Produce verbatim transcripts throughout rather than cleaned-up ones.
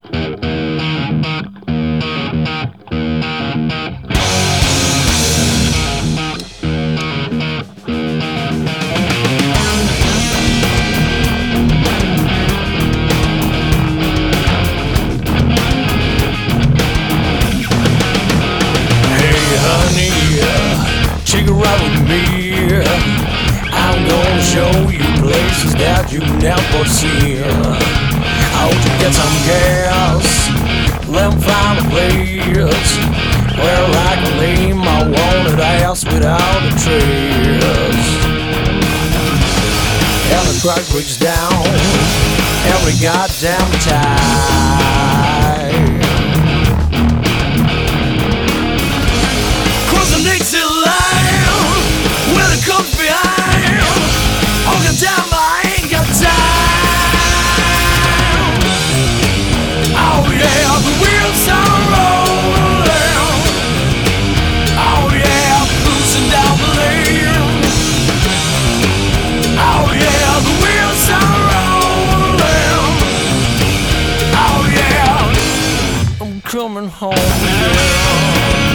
Take a ride with me. I'm gonna show you places that you never seen. I hope you get some gas. Let 'em find a place where I can lay my wanted ass without a trace. And the truck breaks down every goddamn time. Cross the Nixie line when it comes behind. Oh goddamn, I ain't got time. Oh yeah, the wheels are rolling. Oh yeah, cruising down the lane. Oh yeah, the wheels are rolling. Oh yeah, I'm coming home, yeah.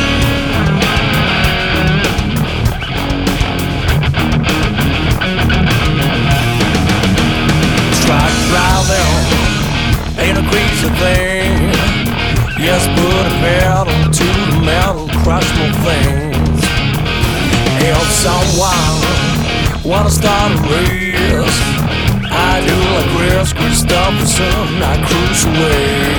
Ain't a crazy thing. Yes, put a pedal to the metal, crush more things. If someone wanna start a race, I do like Chris Christopherson, I cruise away.